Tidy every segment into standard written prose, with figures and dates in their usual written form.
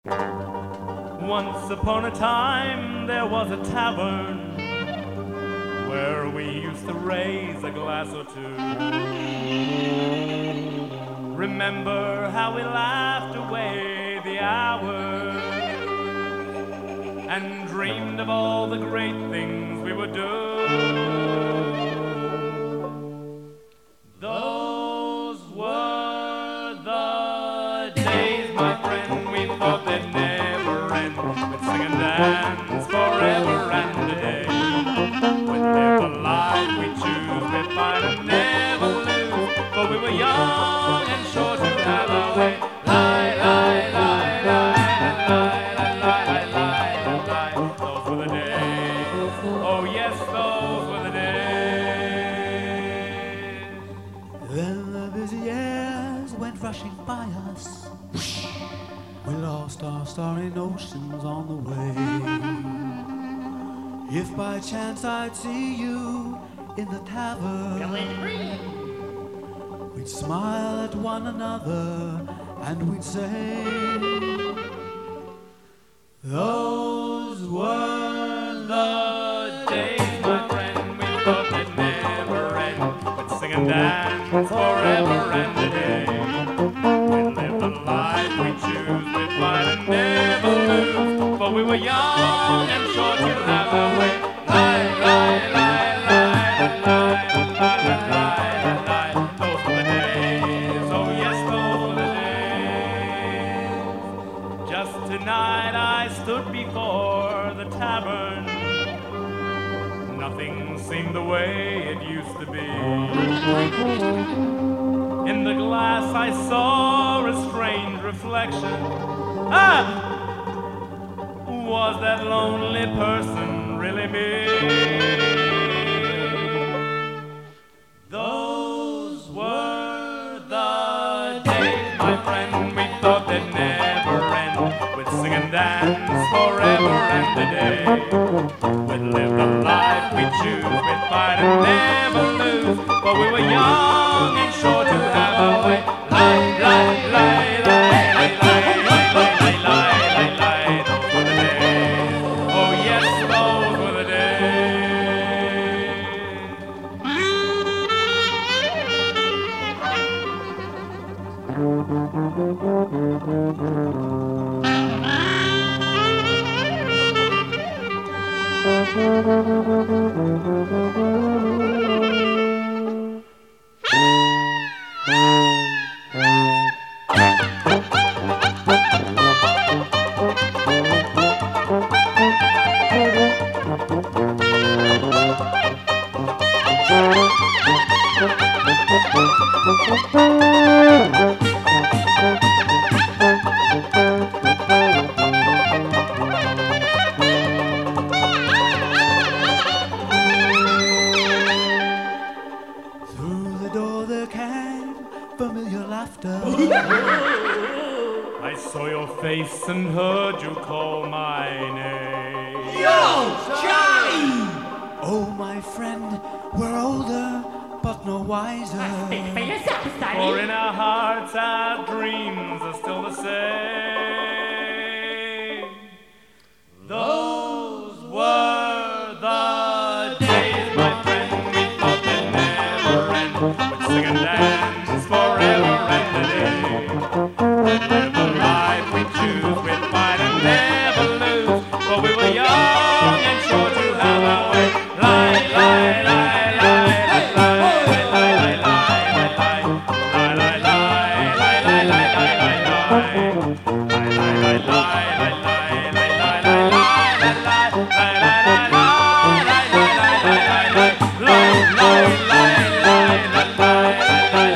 Once upon a time there was a tavern where we used to raise a glass or two. Remember how we laughed away the hours and dreamed of all the great things we would do. Those were the days, my friend, we thought they'd never end. We'd sing and dance forever and a day. We'd live the life we choose, we'd fight and never lose. For we were young and sure to have our way. Lie, lie, lie, lie, lie, lie, lie, lie, lie. Those were the days. Oh yes, those were the days. Then the busy years went rushing by us. We lost our starry notions on the way. If by chance I'd see you in the tavern, we'd smile at one another and we'd say, those were The days, my friend, we thought they'd never end. We'd sing and dance forever and a day. We'd live the life we choose, we'd fight and never lose. For we were young and sure to have our way. Lie, lie, lie, lie, lie, lie, lie, lie, lie. Those were the days, oh yes, those were the days. Just tonight I stood before the tavern. Nothing seemed the way it used to be. In the glass I saw a strange reflection. Ah! Was that lonely person really me? Those were the days, my friend, we thought they'd never end. We'd sing and dance forever and a day. We'd live the life we choose, we'd fight and never lose. For we were young and sure to have our way. Lie, lie, lie, lie, lie, lie, lie, lie, lie, lie, lie. Those were the days. Oh yes, those were the Through the door there came familiar laughter. I saw your face and heard you call my name. Yo, Charlie! Oh, my friend, we're older, but no wiser. Speak for yourself, For sonny. in our hearts our dreams are still the same. Those were the days, my friend, we thought they'd never end. We'd sing and dance forever and a day. We'd live the life we choose, we'd fight and never lose. For we were young and sure to have our way. Lie, lie, lie, lie, lie, lie, lie, lie, lie, lie, lie, lie, lie, lie, lie, lie, lie,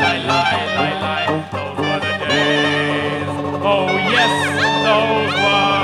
Those were the days. Oh yes, those were